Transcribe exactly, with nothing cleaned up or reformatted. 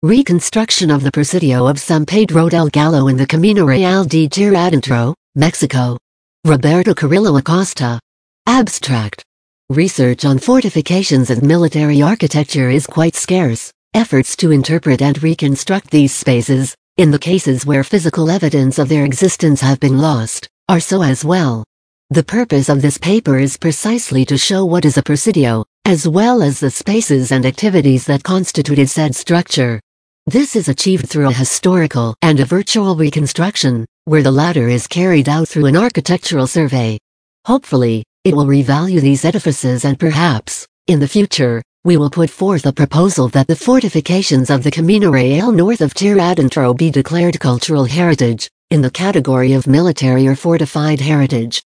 Reconstruction of the Presidio of San Pedro del Gallo in the Camino Real de Tiradentro, Mexico. Roberto Carrillo Acosta. Abstract. Research on fortifications and military architecture is quite scarce. Efforts to interpret and reconstruct these spaces, in the cases where physical evidence of their existence have been lost, are so as well. The purpose of this paper is precisely to show what is a presidio, as well as the spaces and activities that constituted said structure. This is achieved through a historical and a virtual reconstruction, where the latter is carried out through an architectural survey. Hopefully, it will revalue these edifices and perhaps, in the future, we will put forth a proposal that the fortifications of the Camino Real north of Tiradentro be declared cultural heritage, in the category of military or fortified heritage.